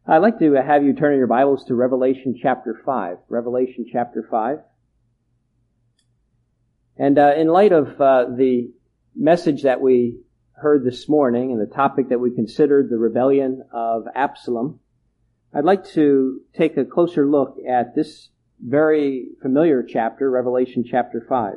I'd like to have you turn in your Bibles to Revelation chapter 5. Revelation chapter 5. And in light of the message that we heard this morning and the topic that we considered, the rebellion of Absalom, I'd like to take a closer look at this very familiar chapter, Revelation chapter 5.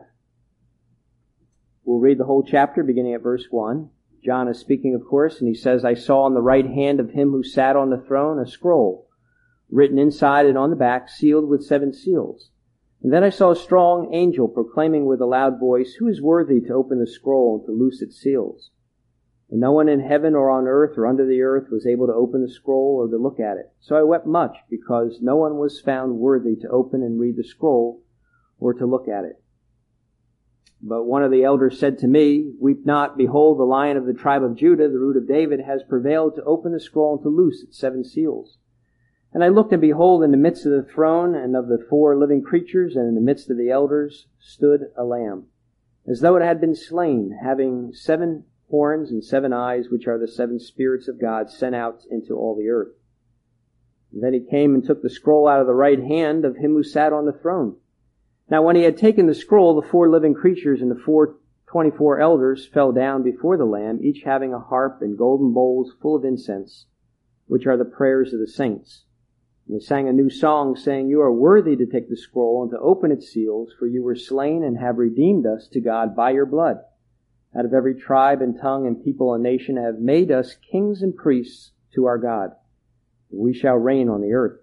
We'll read the whole chapter beginning at verse 1. John is speaking, of course, and he says, I saw on the right hand of him who sat on the throne a scroll, written inside and on the back, sealed with 7 seals. And then I saw a strong angel proclaiming with a loud voice, Who is worthy to open the scroll and to loose its seals? And no one in heaven or on earth or under the earth was able to open the scroll or to look at it. So I wept much, because no one was found worthy to open and read the scroll or to look at it. But one of the elders said to me, Weep not, behold, the Lion of the tribe of Judah, the root of David, has prevailed to open the scroll and to loose its 7 seals. And I looked, and behold, in the midst of the throne and of the 4 living creatures, and in the midst of the elders, stood a lamb, as though it had been slain, having 7 horns and 7 eyes, which are the 7 spirits of God sent out into all the earth. And then he came and took the scroll out of the right hand of him who sat on the throne. Now when he had taken the scroll, the 4 living creatures and the 24 elders fell down before the Lamb, each having a harp and golden bowls full of incense, which are the prayers of the saints. And they sang a new song, saying, You are worthy to take the scroll and to open its seals, for you were slain and have redeemed us to God by your blood. Out of every tribe and tongue and people and nation have made us kings and priests to our God. We shall reign on the earth.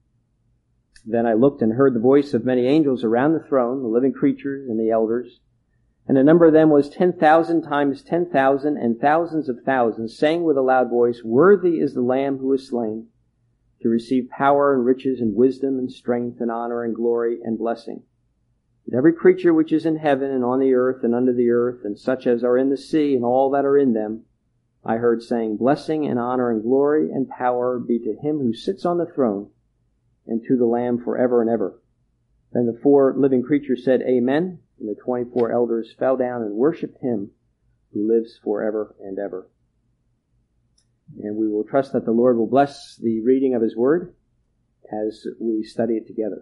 Then I looked and heard the voice of many angels around the throne, the living creatures and the elders. And the number of them was 10,000 times 10,000 and thousands of thousands, saying with a loud voice, Worthy is the Lamb who was slain, to receive power and riches and wisdom and strength and honor and glory and blessing. And every creature which is in heaven and on the earth and under the earth, and such as are in the sea and all that are in them, I heard saying, Blessing and honor and glory and power be to him who sits on the throne, and to the Lamb forever and ever. Then the 4 living creatures said, Amen, and the 24 elders fell down and worshipped him who lives forever and ever. And we will trust that the Lord will bless the reading of his word as we study it together.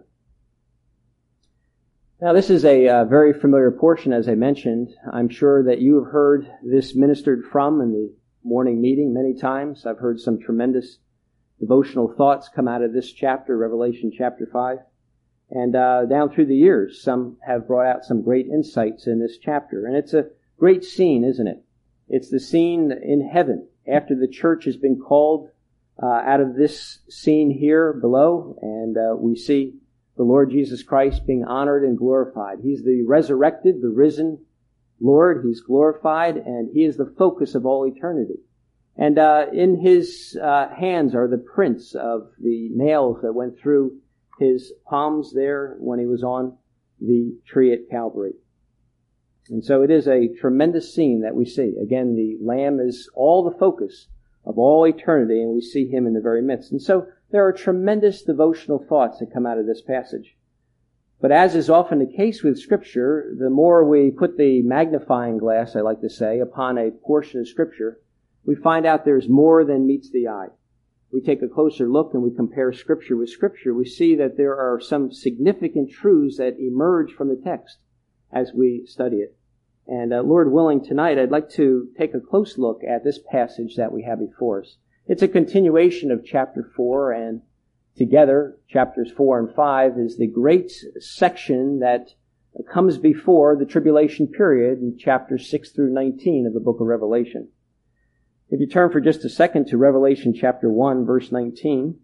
Now this is a very familiar portion, as I mentioned. I'm sure that you have heard this ministered from in the morning meeting many times. I've heard some tremendous devotional thoughts come out of this chapter, Revelation chapter 5. And down through the years, some have brought out some great insights in this chapter. And it's a great scene, isn't it? It's the scene in heaven after the church has been called out of this scene here below. And we see the Lord Jesus Christ being honored and glorified. He's the resurrected, the risen Lord. He's glorified, and he is the focus of all eternity. And in his hands are the prints of the nails that went through his palms there when he was on the tree at Calvary. And so it is a tremendous scene that we see. Again, the Lamb is all the focus of all eternity, and we see him in the very midst. And so there are tremendous devotional thoughts that come out of this passage. But as is often the case with Scripture, the more we put the magnifying glass, I like to say, upon a portion of Scripture, we find out there's more than meets the eye. We take a closer look and we compare Scripture with Scripture. We see that there are some significant truths that emerge from the text as we study it. And Lord willing, tonight I'd like to take a close look at this passage that we have before us. It's a continuation of chapter 4, and together, chapters 4 and 5 is the great section that comes before the tribulation period in chapters 6 through 19 of the book of Revelation. If you turn for just a second to Revelation chapter 1, verse 19,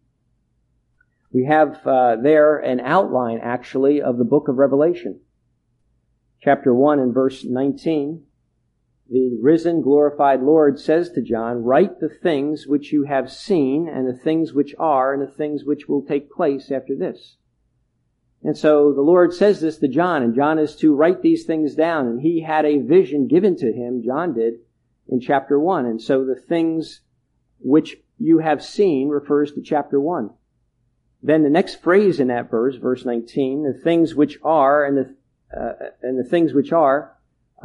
we have there an outline, actually, of the book of Revelation. Chapter 1 and verse 19, the risen, glorified Lord says to John, Write the things which you have seen, and the things which are, and the things which will take place after this. And so the Lord says this to John, and John is to write these things down. And he had a vision given to him, John did, in chapter 1. And so the things which you have seen refers to chapter 1. Then the next phrase in that verse, verse 19, the things which are, and the things which are,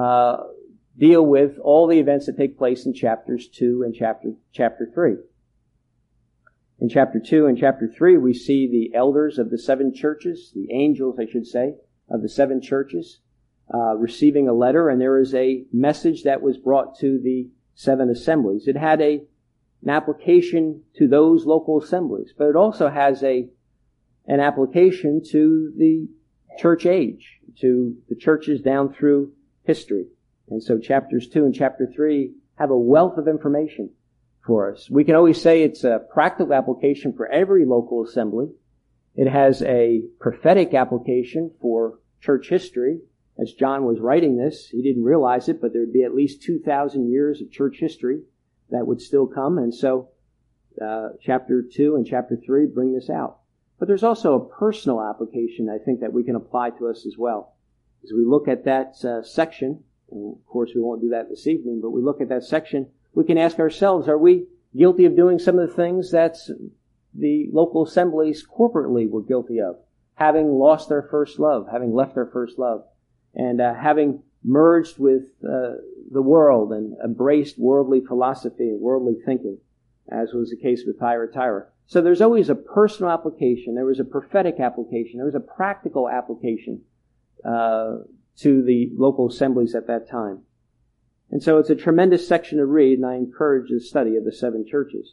deal with all the events that take place in chapters 2 and chapter 3. In chapter 2 and chapter 3, we see the elders of the 7 churches, the angels, I should say, of the 7 churches, receiving a letter, and there is a message that was brought to the 7 assemblies. It had an application to those local assemblies, but it also has an application to the church age, to the churches down through history. And so chapters 2 and chapter 3 have a wealth of information for us. We can always say it's a practical application for every local assembly. It has a prophetic application for church history. As John was writing this, he didn't realize it, but there would be at least 2,000 years of church history that would still come. And so chapter 2 and chapter 3 bring this out. But there's also a personal application, I think, that we can apply to us as well. As we look at that section, and of course we won't do that this evening, but we look at that section, we can ask ourselves, are we guilty of doing some of the things that the local assemblies corporately were guilty of? Having lost their first love, having left their first love, and having merged with the world and embraced worldly philosophy and worldly thinking, as was the case with Thyatira. So there's always a personal application, there was a prophetic application, there was a practical application to the local assemblies at that time. And so it's a tremendous section to read, and I encourage the study of the 7 churches.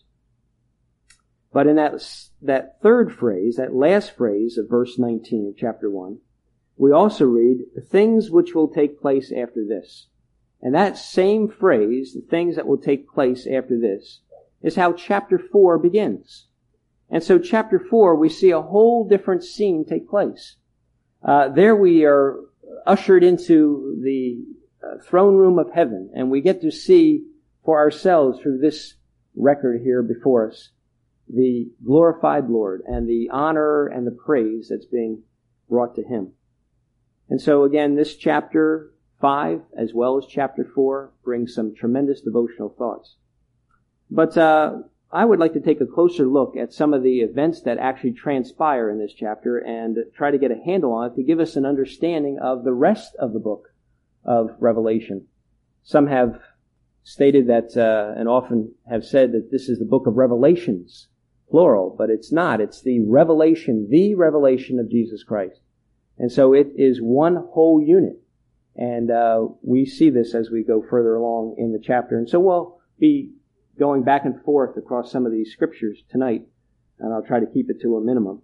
But in that third phrase, that last phrase of verse 19 of chapter 1, we also read, the things which will take place after this. And that same phrase, the things that will take place after this, is how chapter 4 begins. And so chapter 4, we see a whole different scene take place. There we are ushered into the throne room of heaven, and we get to see for ourselves through this record here before us the glorified Lord and the honor and the praise that's being brought to Him. And so again, this chapter 5 as well as chapter 4 brings some tremendous devotional thoughts. But I would like to take a closer look at some of the events that actually transpire in this chapter and try to get a handle on it to give us an understanding of the rest of the book of Revelation. Some have stated that, and often have said that this is the book of Revelations, plural, but it's not. It's the revelation of Jesus Christ. And so it is one whole unit. And we see this as we go further along in the chapter. And so we'll be going back and forth across some of these scriptures tonight, and I'll try to keep it to a minimum.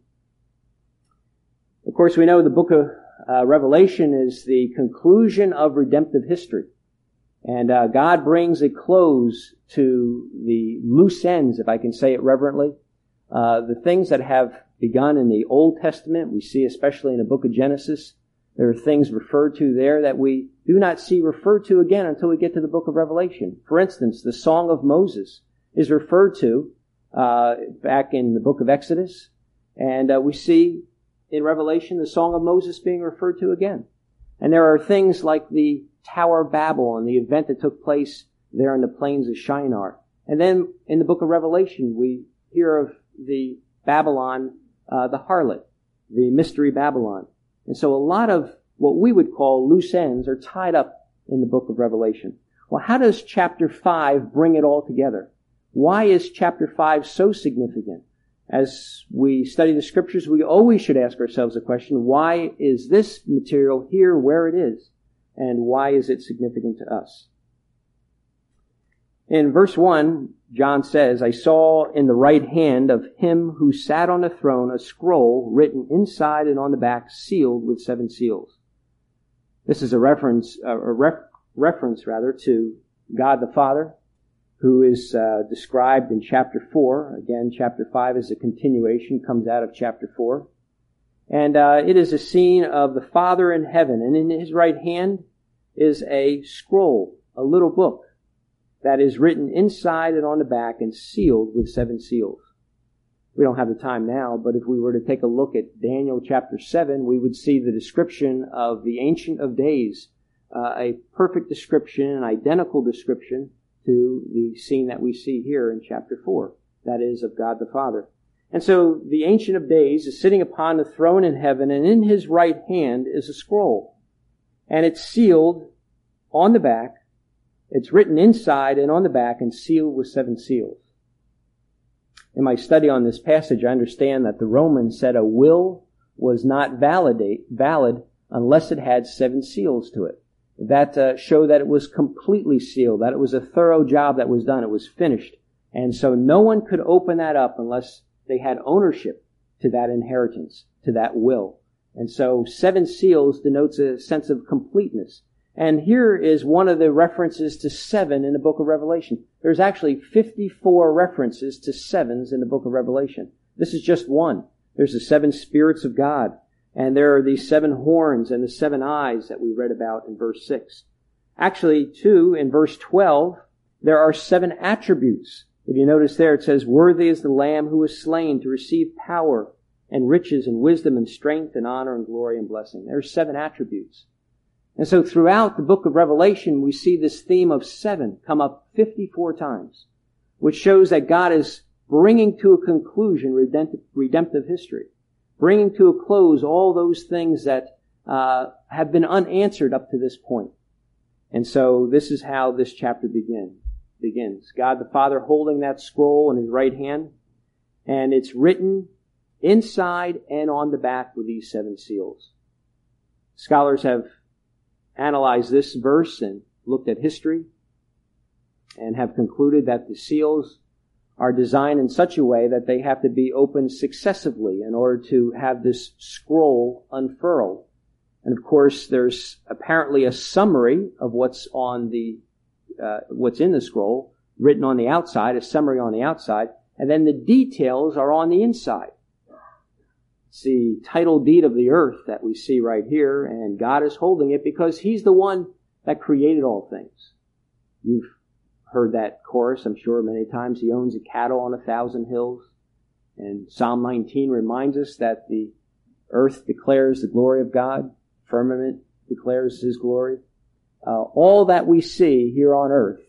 Of course, we know the book of Revelation is the conclusion of redemptive history. And God brings a close to the loose ends, if I can say it reverently. The things that have begun in the Old Testament, we see especially in the book of Genesis, there are things referred to there that we do not see referred to again until we get to the book of Revelation. For instance, the Song of Moses is referred to back in the book of Exodus, and we see in Revelation the Song of Moses being referred to again. And there are things like the Tower of Babel and the event that took place there in the plains of Shinar. And then in the book of Revelation we hear of the Babylon, the harlot, the mystery Babylon. And so a lot of what we would call loose ends are tied up in the book of Revelation. Well, how does chapter 5 bring it all together? Why is chapter 5 so significant? As we study the scriptures, we always should ask ourselves the question, why is this material here where it is? And why is it significant to us? In verse 1, John says, I saw in the right hand of him who sat on the throne a scroll written inside and on the back, sealed with 7 seals. This is a reference to God the Father, who is described in chapter 4. Again, chapter 5 is a continuation, comes out of chapter 4. And it is a scene of the Father in heaven, and in his right hand is a scroll, a little book, that is written inside and on the back and sealed with 7 seals. We don't have the time now, but if we were to take a look at Daniel chapter 7, we would see the description of the Ancient of Days, a perfect description, an identical description to the scene that we see here in chapter 4, that is of God the Father. And so the Ancient of Days is sitting upon the throne in heaven, and in his right hand is a scroll. And it's sealed on the back. It's written inside and on the back and sealed with 7 seals. In my study on this passage, I understand that the Romans said a will was not valid unless it had 7 seals to it. That showed that it was completely sealed, that it was a thorough job that was done, it was finished. And so no one could open that up unless they had ownership to that inheritance, to that will. And so 7 seals denotes a sense of completeness. And here is one of the references to 7 in the book of Revelation. There's actually 54 references to 7s in the book of Revelation. This is just one. There's the 7 spirits of God. And there are these 7 horns and the 7 eyes that we read about in verse 6. Actually, too, in verse 12, there are 7 attributes. If you notice there, it says, "Worthy is the Lamb who was slain to receive power and riches and wisdom and strength and honor and glory and blessing." There are 7 attributes. And so throughout the book of Revelation, we see this theme of 7 come up 54 times, which shows that God is bringing to a conclusion redemptive history, bringing to a close all those things that have been unanswered up to this point. And so this is how this chapter begins. God the Father holding that scroll in his right hand, and it's written inside and on the back with these 7 seals. Scholars have analyzed this verse and looked at history and have concluded that the seals are designed in such a way that they have to be opened successively in order to have this scroll unfurled. And of course, there's apparently a summary of what's in the scroll, written on the outside, a summary on the outside, and then the details are on the inside. It's the title deed of the earth that we see right here, and God is holding it because he's the one that created all things. You've heard that chorus, I'm sure, many times. He owns a cattle on 1,000 hills. And Psalm 19 reminds us that the earth declares the glory of God. Firmament declares his glory. All that we see here on earth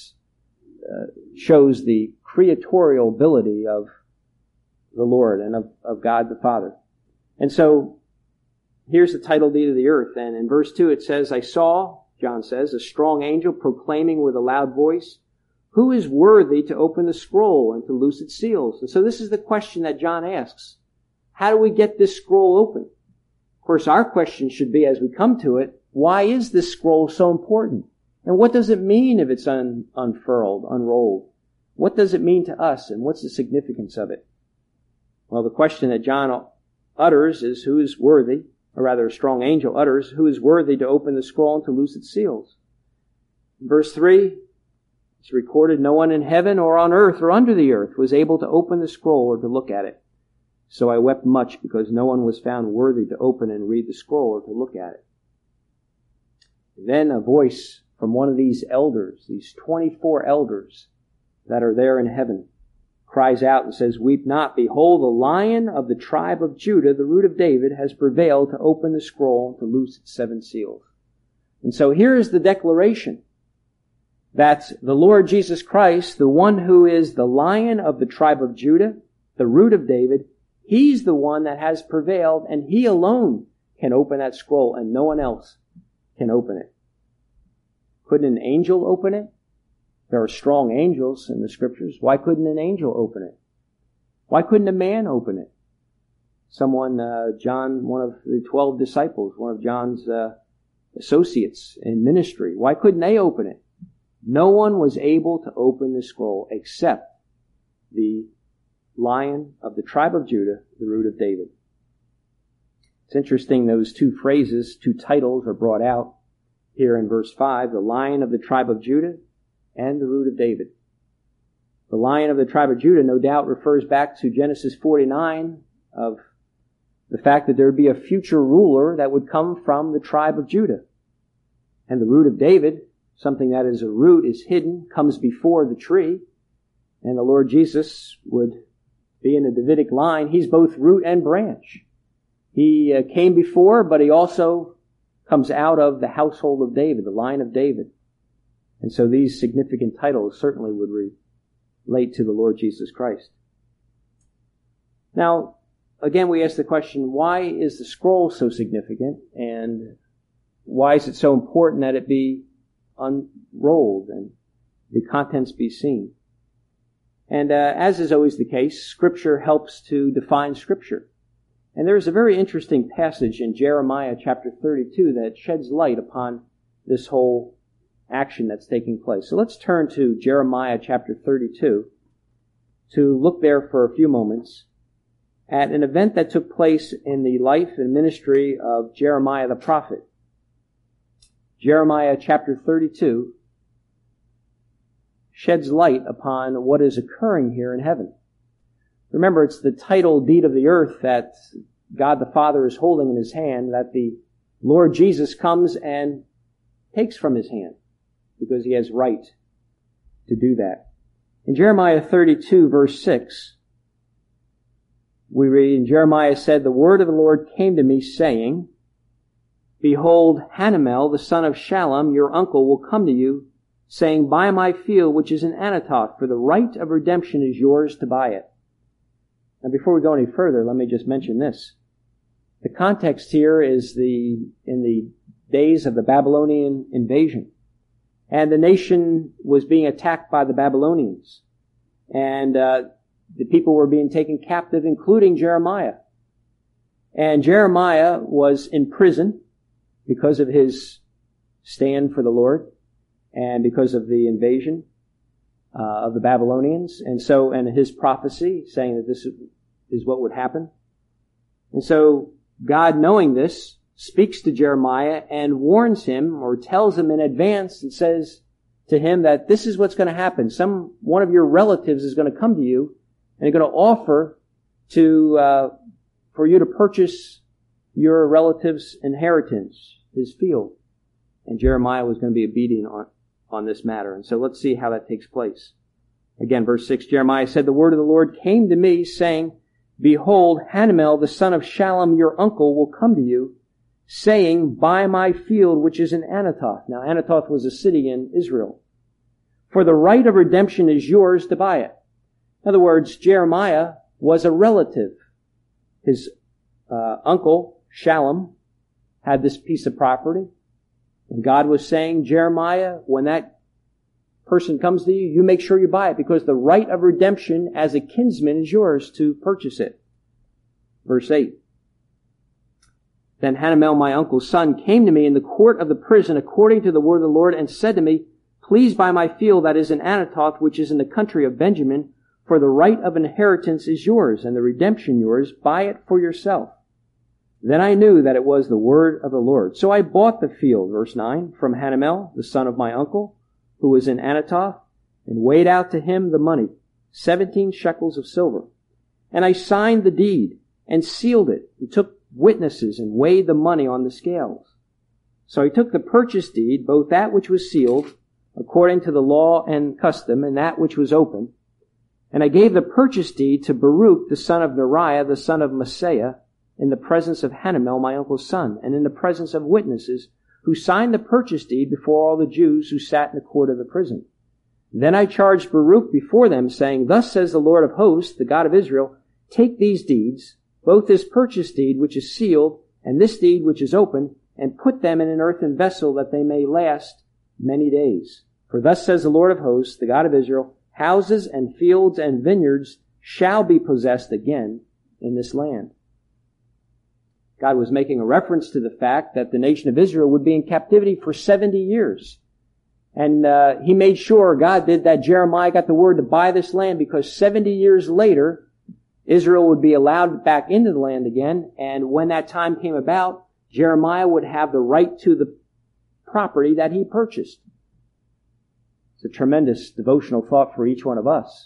shows the creatorial ability of the Lord and of God the Father. And so here's the title deed of the earth. And in verse 2 it says, "I saw," John says, "a strong angel proclaiming with a loud voice, 'Who is worthy to open the scroll and to loose its seals?'" And so this is the question that John asks. How do we get this scroll open? Of course, our question should be, as we come to it, why is this scroll so important? And what does it mean if it's unfurled, unrolled? What does it mean to us, and what's the significance of it? Well, the question that John utters is, who is worthy, or rather a strong angel utters, who is worthy to open the scroll and to loose its seals? In verse 3, it's recorded, "No one in heaven or on earth or under the earth was able to open the scroll or to look at it. So I wept much because no one was found worthy to open and read the scroll or to look at it." Then a voice from one of these elders, these 24 elders that are there in heaven, cries out and says, "Weep not. Behold, the Lion of the tribe of Judah, the root of David, has prevailed to open the scroll and to loose its 7 seals." And so here is the declaration that the Lord Jesus Christ, the one who is the Lion of the tribe of Judah, the root of David, he's the one that has prevailed, and he alone can open that scroll, and no one else can open it. Couldn't an angel open it? There are strong angels in the scriptures. Why couldn't an angel open it? Why couldn't a man open it? Someone, John, one of the 12 disciples, one of John's associates in ministry, why couldn't they open it? No one was able to open the scroll except the Lion of the tribe of Judah, the root of David. It's interesting, those 2 phrases, 2 titles are brought out here in verse 5, the Lion of the tribe of Judah and the root of David. The Lion of the tribe of Judah no doubt refers back to Genesis 49 of the fact that there would be a future ruler that would come from the tribe of Judah. And the root of David, something that is a root, is hidden, comes before the tree. And the Lord Jesus would be in the Davidic line. He's both root and branch. He came before, but he also comes out of the household of David, the line of David. And so these significant titles certainly would relate to the Lord Jesus Christ. Now, again, we ask the question, why is the scroll so significant? And why is it so important that it be unrolled and the contents be seen? And as is always the case, Scripture helps to define Scripture. And there is a very interesting passage in Jeremiah chapter 32 that sheds light upon this whole action that's taking place. So let's turn to Jeremiah chapter 32 to look there for a few moments at an event that took place in the life and ministry of Jeremiah the prophet. Jeremiah chapter 32 sheds light upon what is occurring here in heaven. Remember, it's the title deed of the earth that God the Father is holding in his hand that the Lord Jesus comes and takes from his hand because he has right to do that. In Jeremiah 32 verse 6, we read, and Jeremiah said, "The word of the Lord came to me, saying, Behold, Hanamel, the son of Shallum, your uncle, will come to you, saying, Buy my field which is in Anathoth, for the right of redemption is yours to buy it." Now before we go any further, let me just mention this. The context here is in the days of the Babylonian invasion. And the nation was being attacked by the Babylonians. And the people were being taken captive, including Jeremiah. And Jeremiah was in prison because of his stand for the Lord and because of the invasion of the Babylonians. And his prophecy saying that this is what would happen. And so God, knowing this, speaks to Jeremiah and warns him or tells him in advance and says to him that this is what's going to happen. One of your relatives is going to come to you and they're going to offer for you to purchase your relative's inheritance, his field. And Jeremiah was going to be obedient on this matter. And so let's see how that takes place. Again, verse 6, Jeremiah said, "The word of the Lord came to me, saying, Behold, Hanamel, the son of Shallum, your uncle, will come to you, saying, Buy my field which is in Anathoth." Now, Anathoth was a city in Israel. "For the right of redemption is yours to buy it." In other words, Jeremiah was a relative. His uncle, Shallum, had this piece of property. And God was saying, Jeremiah, when that person comes to you, you make sure you buy it, because the right of redemption as a kinsman is yours to purchase it. Verse 8. "Then Hanamel, my uncle's son, came to me in the court of the prison according to the word of the Lord, and said to me, Please buy my field that is in Anathoth, which is in the country of Benjamin, for the right of inheritance is yours, and the redemption yours. Buy it for yourself. Then I knew that it was the word of the Lord. So I bought the field," verse 9, "from Hanamel, the son of my uncle, who was in Anathoth, and weighed out to him the money, 17 shekels of silver. And I signed the deed, and sealed it, and took witnesses, and weighed the money on the scales. So I took the purchase deed, both that which was sealed, according to the law and custom, and that which was open. And I gave the purchase deed to Baruch, the son of Neriah, the son of Maaseiah, in the presence of Hanamel, my uncle's son, and in the presence of witnesses, who signed the purchase deed before all the Jews who sat in the court of the prison. Then I charged Baruch before them, saying, Thus says the Lord of hosts, the God of Israel, Take these deeds, both this purchase deed which is sealed, and this deed which is open, and put them in an earthen vessel, that they may last many days. For thus says the Lord of hosts, the God of Israel, Houses and fields and vineyards shall be possessed again in this land. God was making a reference to the fact that the nation of Israel would be in captivity for 70 years. And he made sure, God did, that Jeremiah got the word to buy this land, because 70 years later, Israel would be allowed back into the land again. And when that time came about, Jeremiah would have the right to the property that he purchased. It's a tremendous devotional thought for each one of us.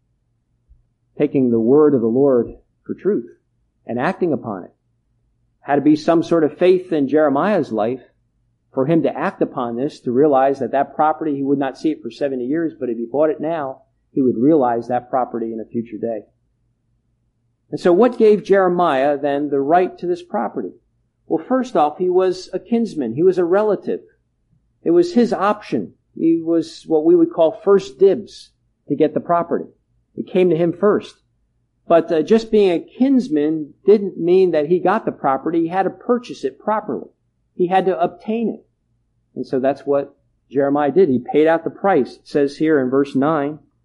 Taking the word of the Lord for truth and acting upon it. Had to be some sort of faith in Jeremiah's life for him to act upon this, to realize that that property, he would not see it for 70 years, but if he bought it now, he would realize that property in a future day. And so what gave Jeremiah then the right to this property? Well, first off, he was a kinsman. He was a relative. It was his option. He was what we would call first dibs to get the property. It came to him first. But just being a kinsman didn't mean that he got the property. He had to purchase it properly. He had to obtain it. And so that's what Jeremiah did. He paid out the price. It says here in verse 9,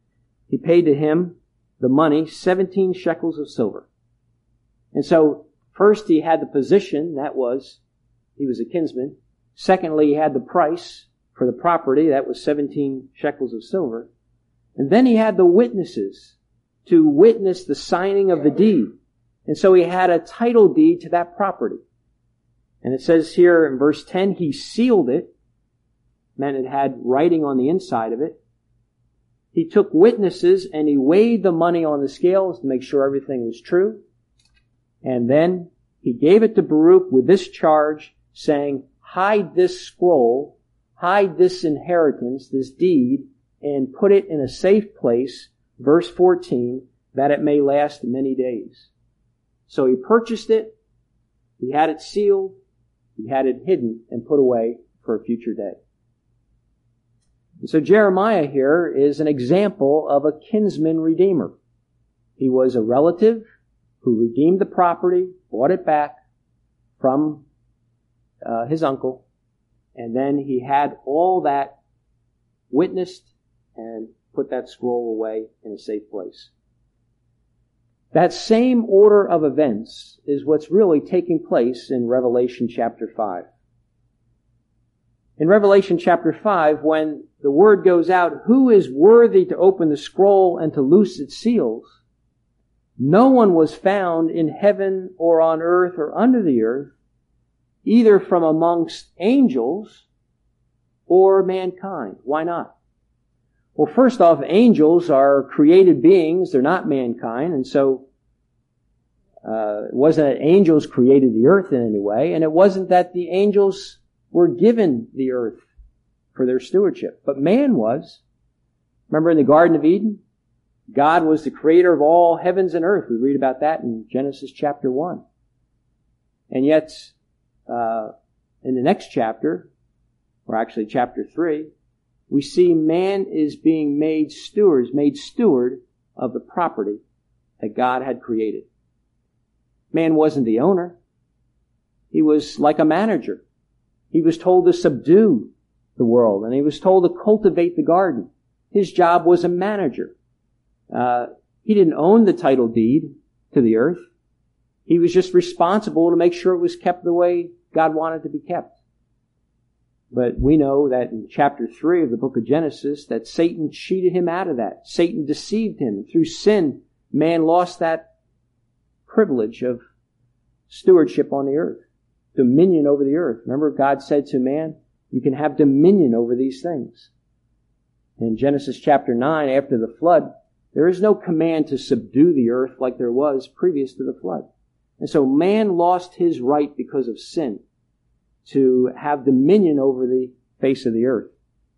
he paid to him the money, 17 shekels of silver. And so, first he had the position, that was, he was a kinsman. Secondly, he had the price for the property, that was 17 shekels of silver. And then he had the witnesses to witness the signing of the deed. And so he had a title deed to that property. And it says here in verse 10, he sealed it, meant it had writing on the inside of it. He took witnesses and he weighed the money on the scales to make sure everything was true. And then he gave it to Baruch with this charge, saying, hide this scroll, hide this inheritance, this deed, and put it in a safe place, verse 14, that it may last many days. So he purchased it, he had it sealed, he had it hidden and put away for a future day. And so Jeremiah here is an example of a kinsman redeemer. He was a relative who redeemed the property, bought it back from his uncle, and then he had all that witnessed and put that scroll away in a safe place. That same order of events is what's really taking place in Revelation chapter 5. In Revelation chapter 5, when the word goes out, who is worthy to open the scroll and to loose its seals? No one was found in heaven or on earth or under the earth, either from amongst angels or mankind. Why not? Well, first off, angels are created beings. They're not mankind. And so it wasn't that angels created the earth in any way. And it wasn't that the angels were given the earth for their stewardship. But man was. Remember in the Garden of Eden? God was the creator of all heavens and earth. We read about that in Genesis chapter 1. And yet, in the next chapter, or actually chapter 3, we see man is being made steward of the property that God had created. Man wasn't the owner. He was like a manager. He was told to subdue the world, and he was told to cultivate the garden. His job was a manager. He didn't own the title deed to the earth. He was just responsible to make sure it was kept the way God wanted to be kept. But we know that in chapter 3 of the book of Genesis that Satan cheated him out of that. Satan deceived him. Through sin, man lost that privilege of stewardship on the earth, dominion over the earth. Remember, God said to man, you can have dominion over these things. In Genesis chapter 9, after the flood, there is no command to subdue the earth like there was previous to the flood. And so man lost his right because of sin to have dominion over the face of the earth.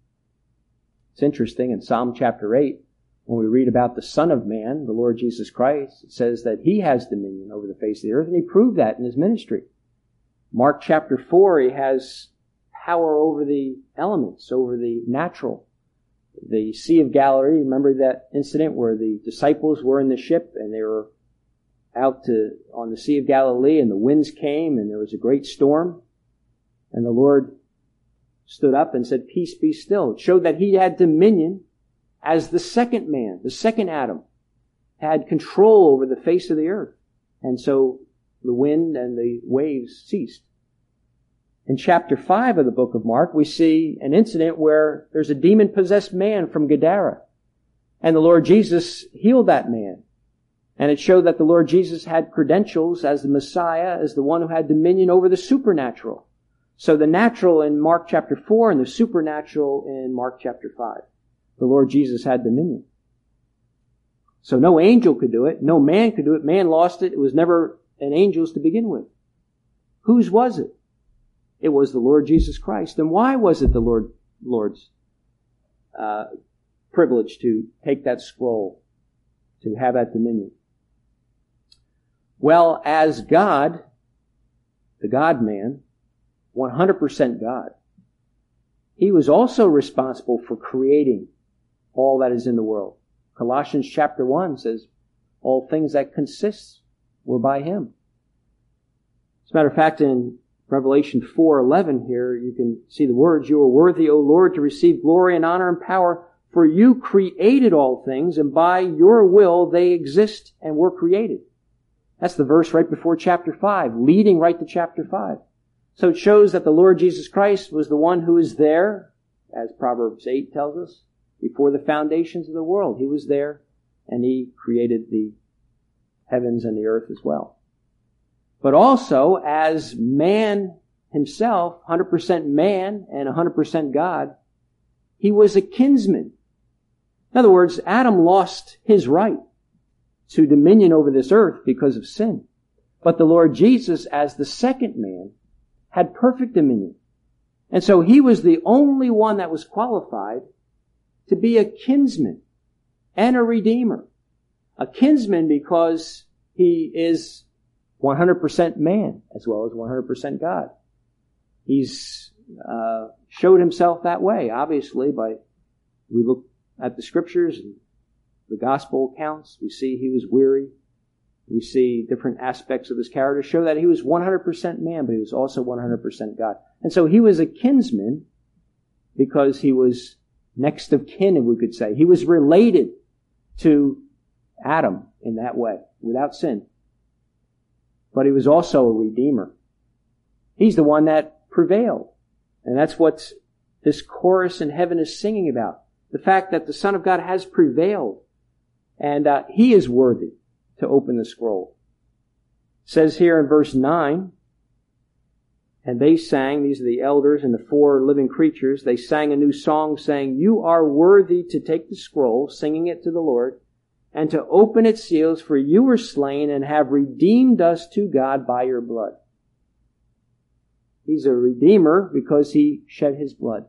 It's interesting, in Psalm chapter 8, when we read about the Son of Man, the Lord Jesus Christ, it says that he has dominion over the face of the earth, and he proved that in his ministry. Mark chapter 4, he has power over the elements, over the natural. The Sea of Galilee, remember that incident where the disciples were in the ship and they were out on the Sea of Galilee and the winds came and there was a great storm and the Lord stood up and said, peace be still. It showed that he had dominion as the second man, the second Adam, had control over the face of the earth. And so the wind and the waves ceased. In chapter 5 of the book of Mark, we see an incident where there's a demon-possessed man from Gadara. And the Lord Jesus healed that man. And it showed that the Lord Jesus had credentials as the Messiah, as the one who had dominion over the supernatural. So the natural in Mark chapter 4 and the supernatural in Mark chapter 5. The Lord Jesus had dominion. So no angel could do it. No man could do it. Man lost it. It was never an angel's to begin with. Whose was it? It was the Lord Jesus Christ. And why was it the Lord's privilege to take that scroll, to have that dominion? Well, as God, the God-man, 100% God, he was also responsible for creating all that is in the world. Colossians chapter 1 says, all things that consist were by him. As a matter of fact, in Revelation 4:11 here, you can see the words, you are worthy, O Lord, to receive glory and honor and power, For you created all things, and by your will they exist and were created. That's the verse right before chapter 5, leading right to chapter 5. So it shows that the Lord Jesus Christ was the one who is there, as Proverbs 8 tells us, before the foundations of the world. He was there, and He created the heavens and the earth as well. But also, as man Himself, 100% man and 100% God, He was a kinsman. In other words, Adam lost his right to dominion over this earth because of sin. But the Lord Jesus, as the second man, had perfect dominion. And so He was the only one that was qualified to be a kinsman and a redeemer. A kinsman because He is 100% man as well as 100% God. He's showed Himself that way, obviously, we look at the Scriptures and the Gospel accounts. We see He was weary. We see different aspects of His character show that He was 100% man, but He was also 100% God. And so He was a kinsman because He was next of kin, if we could say. He was related to Adam in that way, without sin. But He was also a redeemer. He's the one that prevailed. And that's what this chorus in heaven is singing about. The fact that the Son of God has prevailed. And He is worthy to open the scroll. It says here in verse 9, and they sang, these are the elders and the four living creatures, they sang a new song saying, You are worthy to take the scroll, singing it to the Lord, and to open its seals, for you were slain and have redeemed us to God by your blood. He's a redeemer because He shed His blood.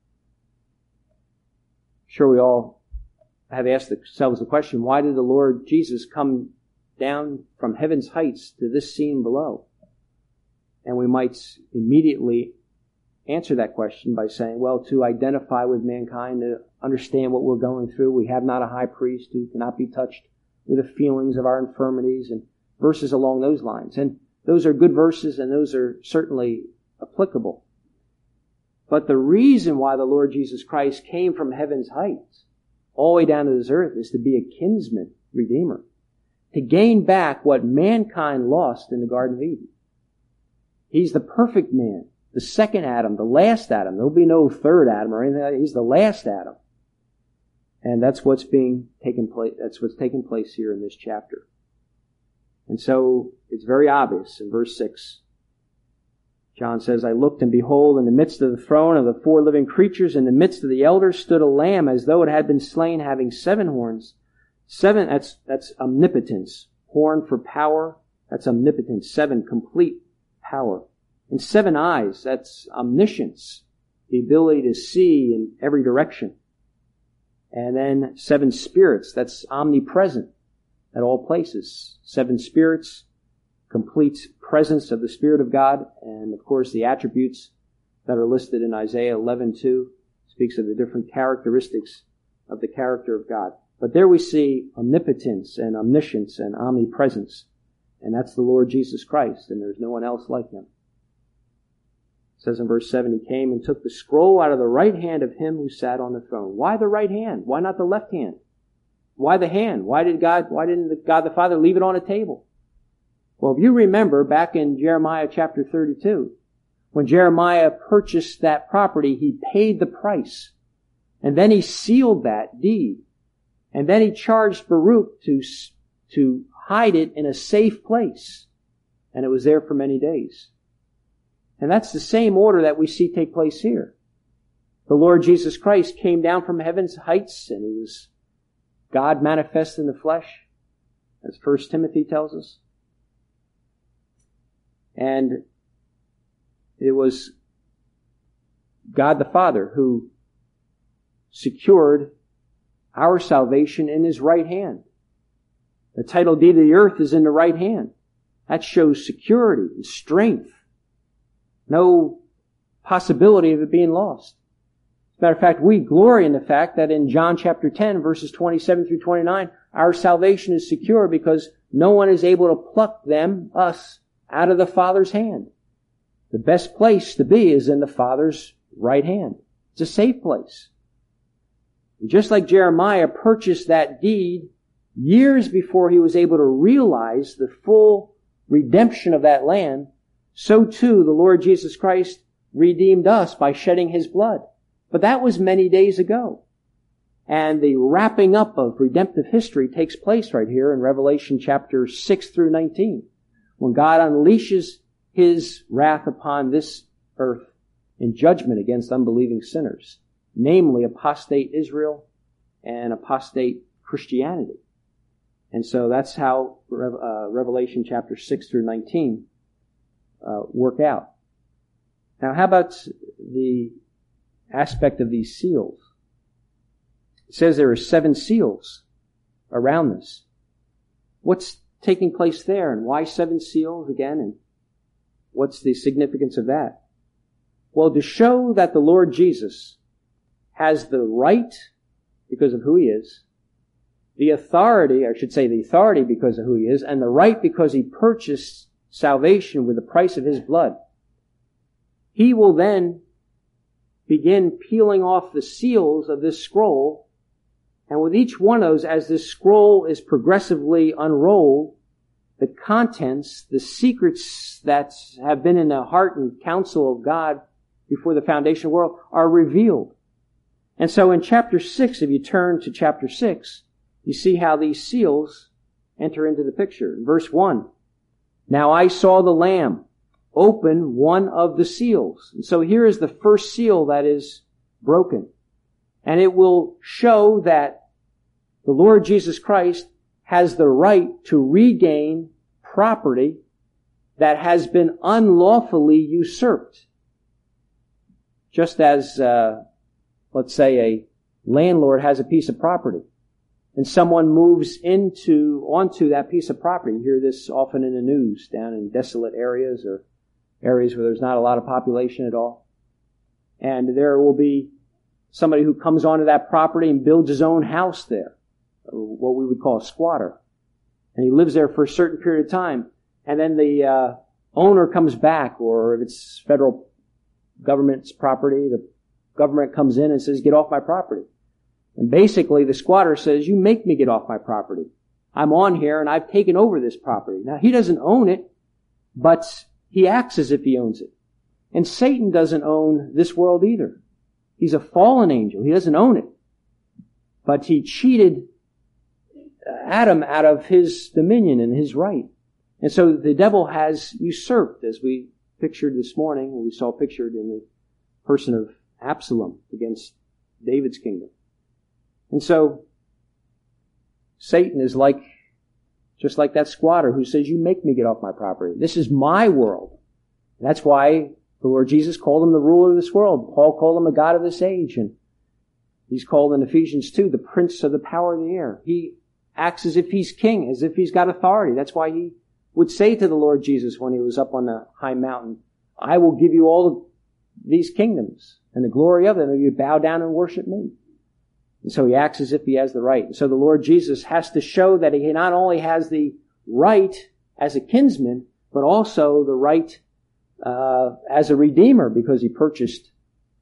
Sure, we all have asked ourselves the question, why did the Lord Jesus come down from heaven's heights to this scene below? And we might immediately answer that question by saying, well, to identify with mankind, to understand what we're going through. We have not a high priest who cannot be touched with the feelings of our infirmities, and verses along those lines. And those are good verses, and those are certainly applicable. But the reason why the Lord Jesus Christ came from heaven's heights all the way down to this earth is to be a kinsman redeemer, to gain back what mankind lost in the Garden of Eden. He's the perfect man, the second Adam, the last Adam. There'll be no third Adam or anything. He's the last Adam. And that's what's taking place here in this chapter. And so it's very obvious in verse 6. John says, I looked, and behold, in the midst of the throne of the four living creatures, in the midst of the elders, stood a lamb as though it had been slain, having 7 horns. 7, that's omnipotence. Horn for power, that's omnipotence. 7, complete power. And 7 eyes, that's omniscience. The ability to see in every direction. And then 7 spirits, that's omnipresent at all places. 7 spirits, complete presence of the Spirit of God, and of course the attributes that are listed in Isaiah 11:2 speaks of the different characteristics of the character of God. But there we see omnipotence and omniscience and omnipresence, and that's the Lord Jesus Christ, and there's no one else like Him. It says in verse 7, He came and took the scroll out of the right hand of Him who sat on the throne. Why the right hand? Why not the left hand? Why the hand? Why didn't God the Father leave it on a table? Well, if you remember back in Jeremiah chapter 32, when Jeremiah purchased that property, he paid the price. And then he sealed that deed. And then he charged Baruch to hide it in a safe place. And it was there for many days. And that's the same order that we see take place here. The Lord Jesus Christ came down from heaven's heights, and He was God manifest in the flesh, as 1 Timothy tells us. And it was God the Father who secured our salvation in His right hand. The title deed of the earth is in the right hand. That shows security and strength. No possibility of it being lost. As a matter of fact, we glory in the fact that in John chapter 10, verses 27 through 29, our salvation is secure because no one is able to pluck us, out of the Father's hand. The best place to be is in the Father's right hand. It's a safe place. Just like Jeremiah purchased that deed years before he was able to realize the full redemption of that land, so too the Lord Jesus Christ redeemed us by shedding His blood. But that was many days ago. And the wrapping up of redemptive history takes place right here in Revelation chapter 6 through 19, when God unleashes His wrath upon this earth in judgment against unbelieving sinners, namely apostate Israel and apostate Christianity. And so that's how Revelation chapter 6 through 19 work out. Now, how about the aspect of these seals? It says there are 7 seals around this. What's taking place there, and why 7 seals again, and what's the significance of that? Well, to show that the Lord Jesus has the right, because of who He is, the authority because of who He is, and the right because He purchased salvation with the price of His blood. He will then begin peeling off the seals of this scroll, and with each one of those, as this scroll is progressively unrolled, the contents, the secrets that have been in the heart and counsel of God before the foundation of the world are revealed. And so in chapter 6, if you turn to chapter 6, you see how these seals enter into the picture. In verse 1, "Now I saw the Lamb open one of the seals." And so here is the first seal that is broken. And it will show that the Lord Jesus Christ has the right to regain property that has been unlawfully usurped. Just as, let's say, a landlord has a piece of property, and someone moves onto that piece of property. You hear this often in the news, down in desolate areas or areas where there's not a lot of population at all. And there will be somebody who comes onto that property and builds his own house there, what we would call a squatter. And he lives there for a certain period of time. And then the owner comes back, or if it's federal government's property, the government comes in and says, "Get off my property." And basically the squatter says, "You make me get off my property. I'm on here and I've taken over this property." Now he doesn't own it, but he acts as if he owns it. And Satan doesn't own this world either. He's a fallen angel. He doesn't own it. But he cheated Adam out of his dominion and his right. And so the devil has usurped, as we pictured this morning, and we saw pictured in the person of Absalom against David's kingdom. And so Satan is just like that squatter who says, "You make me get off my property. This is my world." And that's why the Lord Jesus called him the ruler of this world. Paul called him the God of this age. And he's called in Ephesians 2 the prince of the power of the air. He acts as if he's king, as if he's got authority. That's why he would say to the Lord Jesus when he was up on the high mountain, "I will give you all of these kingdoms and the glory of them if you bow down and worship me." And so he acts as if he has the right. And so the Lord Jesus has to show that he not only has the right as a kinsman, but also the right as a redeemer, because he purchased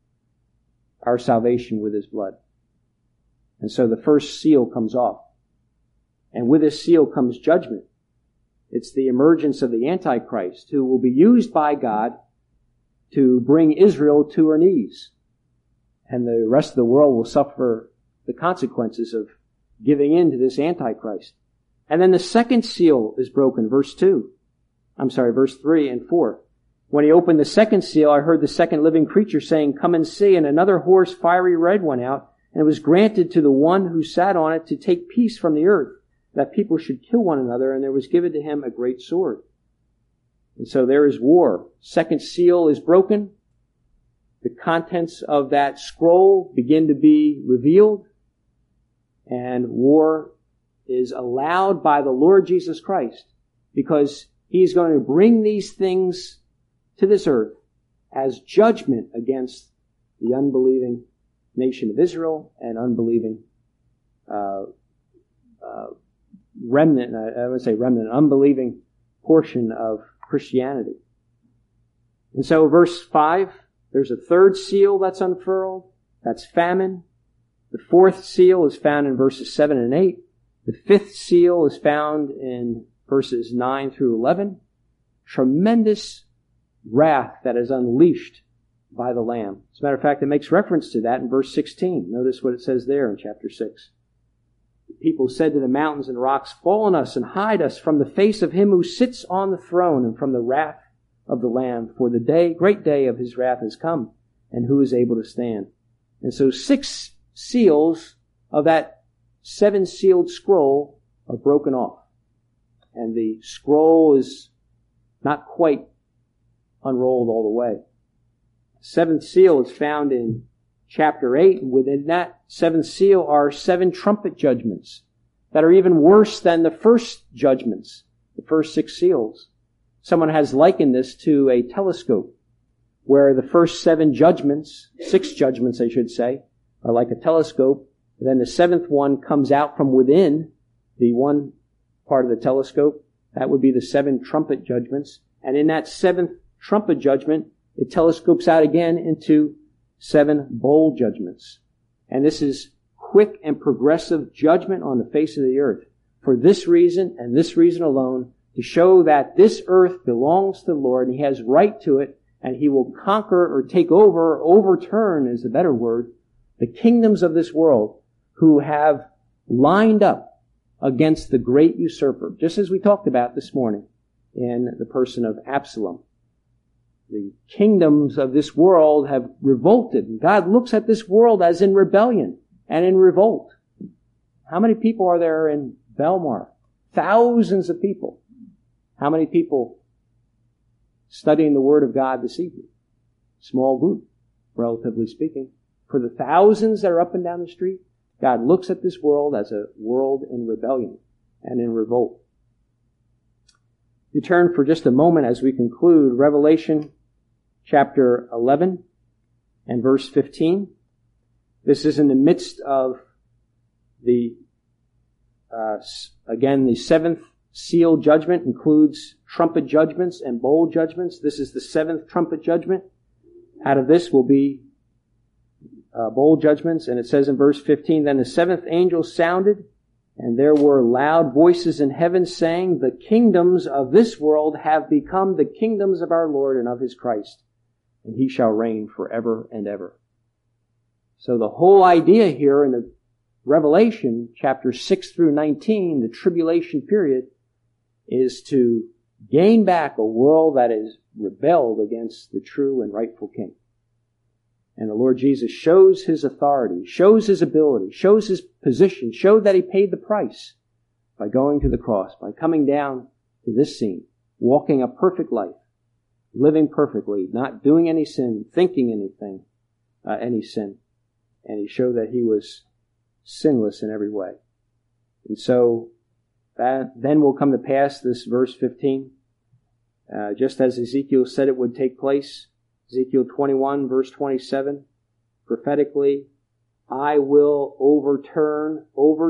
our salvation with his blood. And so the first seal comes off. And with this seal comes judgment. It's the emergence of the Antichrist, who will be used by God to bring Israel to her knees. And the rest of the world will suffer the consequences of giving in to this Antichrist. And then the second seal is broken, verse 3 and 4. "When he opened the second seal, I heard the second living creature saying, 'Come and see.' And another horse, fiery red, went out, and it was granted to the one who sat on it to take peace from the earth, that people should kill one another, and there was given to him a great sword." And so there is war. Second seal is broken. The contents of that scroll begin to be revealed, and war is allowed by the Lord Jesus Christ, because He's going to bring these things to this earth as judgment against the unbelieving nation of Israel and unbelieving unbelieving portion of Christianity. And so verse 5, there's a third seal that's unfurled. That's famine. The fourth seal is found in verses 7 and 8. The fifth seal is found in verses 9 through 11. Tremendous wrath that is unleashed by the Lamb. As a matter of fact, it makes reference to that in verse 16. Notice what it says there in chapter 6. The people said to the mountains and rocks, "Fall on us and hide us from the face of him who sits on the throne and from the wrath of the Lamb. For the great day of his wrath has come, and who is able to stand?" And so 6 seals of that 7-sealed scroll are broken off. And the scroll is not quite unrolled all the way. The 7th seal is found in chapter 8, and within that 7th seal are 7 trumpet judgments that are even worse than the first judgments, the first 6 seals. Someone has likened this to a telescope, where the first 7 judgments, 6 judgments I should say, are like a telescope. And then the 7th one comes out from within the one part of the telescope. That would be the 7 trumpet judgments. And in that 7th trumpet judgment, it telescopes out again into 7 bowl judgments. And this is quick and progressive judgment on the face of the earth. For this reason and this reason alone, to show that this earth belongs to the Lord and He has right to it, and He will conquer or take over, or overturn is the better word, the kingdoms of this world who have lined up against the great usurper, just as we talked about this morning in the person of Absalom. The kingdoms of this world have revolted, and God looks at this world as in rebellion and in revolt. How many people are there in Belmar? Thousands of people. How many people studying the Word of God this evening? Small group, relatively speaking. For the thousands that are up and down the street, God looks at this world as a world in rebellion and in revolt. You turn for just a moment as we conclude Revelation chapter 11 and verse 15. This is in the midst of the 7th seal judgment includes trumpet judgments and bowl judgments. This is the 7th trumpet judgment. Out of this will be bowl judgments. And it says in verse 15, "Then the 7th angel sounded, and there were loud voices in heaven saying, 'The kingdoms of this world have become the kingdoms of our Lord and of His Christ, and He shall reign forever and ever.'" So the whole idea here in the Revelation, chapters 6 through 19, the tribulation period, is to gain back a world that is rebelled against the true and rightful King. And the Lord Jesus shows His authority, shows His ability, shows His position, showed that He paid the price by going to the cross, by coming down to this scene, walking a perfect life, living perfectly, not doing any sin, thinking any sin. And He showed that He was sinless in every way. And so that then will come to pass, this verse 15, just as Ezekiel said it would take place. Ezekiel 21 verse 27, prophetically, "I will overturn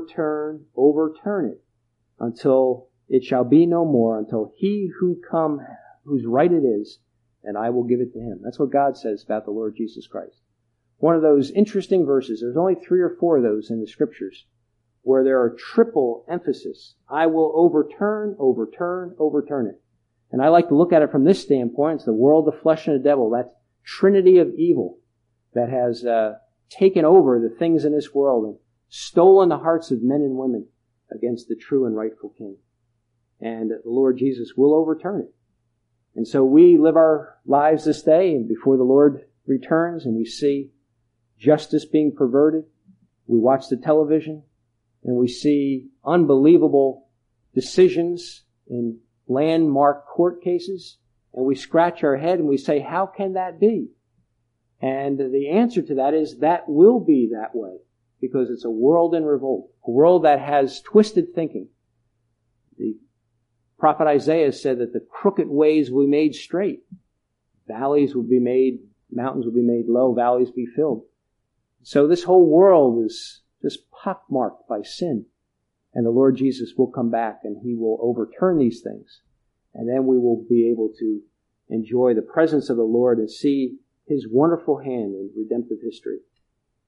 it until it shall be no more, until He who come, whose right it is, and I will give it to Him." That's what God says about the Lord Jesus Christ. One of those interesting verses, there's only 3 or 4 of those in the Scriptures, where there are triple emphasis. I will overturn it. And I like to look at it from this standpoint. It's the world, the flesh, and the devil. That trinity of evil that has taken over the things in this world and stolen the hearts of men and women against the true and rightful King. And the Lord Jesus will overturn it. And so we live our lives this day, and before the Lord returns, and we see justice being perverted. We watch the television, and we see unbelievable decisions in landmark court cases, and we scratch our head and we say, how can that be? And the answer to that is that will be that way, because it's a world in revolt, a world that has twisted thinking. The prophet Isaiah said that the crooked ways will be made straight. Valleys will be made, mountains will be made low, valleys be filled. So this whole world is just pockmarked by sin. And the Lord Jesus will come back and He will overturn these things. And then we will be able to enjoy the presence of the Lord and see His wonderful hand in redemptive history.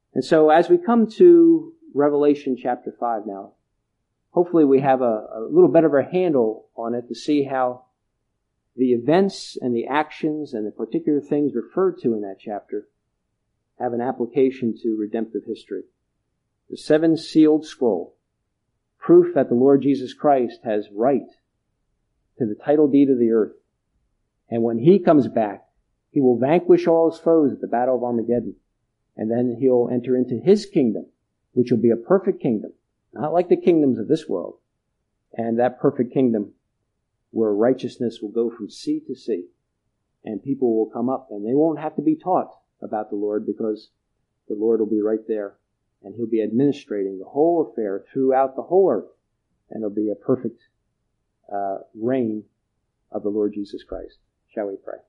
And so as we come to Revelation chapter 5 now, hopefully we have a little better of a handle on it to see how the events and the actions and the particular things referred to in that chapter have an application to redemptive history. The seven sealed scroll, proof that the Lord Jesus Christ has right to the title deed of the earth. And when He comes back, He will vanquish all His foes at the battle of Armageddon. And then He'll enter into His kingdom, which will be a perfect kingdom, not like the kingdoms of this world. And that perfect kingdom where righteousness will go from sea to sea. And people will come up and they won't have to be taught about the Lord because the Lord will be right there. And He'll be administrating the whole affair throughout the whole earth. And it'll be a perfect reign of the Lord Jesus Christ. Shall we pray?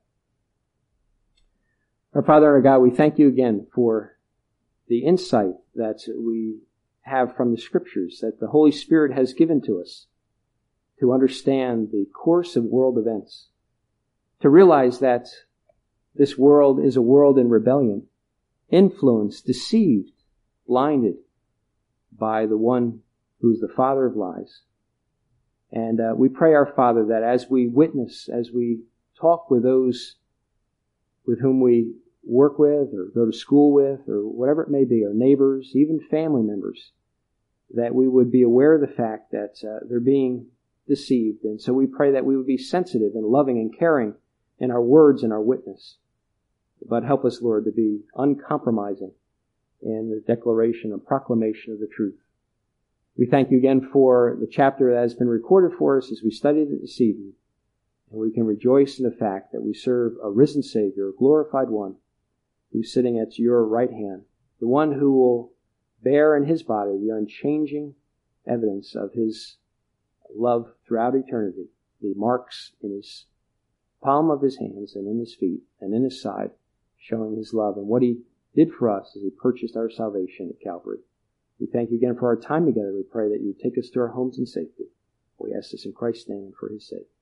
Our Father and our God, we thank You again for the insight that we have from the Scriptures that the Holy Spirit has given to us to understand the course of world events, to realize that this world is a world in rebellion, influenced, deceived, blinded by the one who's the father of lies. And we pray, our Father, that as we witness, as we talk with those with whom we work with or go to school with or whatever it may be, our neighbors, even family members, that we would be aware of the fact that they're being deceived. And so we pray that we would be sensitive and loving and caring in our words and our witness. But help us, Lord, to be uncompromising in the declaration and proclamation of the truth. We thank You again for the chapter that has been recorded for us as we studied it this evening. And we can rejoice in the fact that we serve a risen Savior, a glorified one, who's sitting at Your right hand, the one who will bear in His body the unchanging evidence of His love throughout eternity, the marks in His palm of His hands and in His feet and in His side, showing His love and what He did for us as He purchased our salvation at Calvary. We thank You again for our time together. We pray that You take us to our homes in safety. We ask this in Christ's name and for His sake.